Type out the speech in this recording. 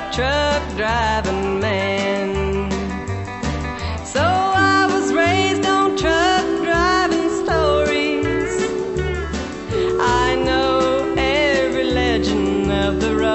truck driving man. So I was raised on truck driving stories. I know every legend of the road.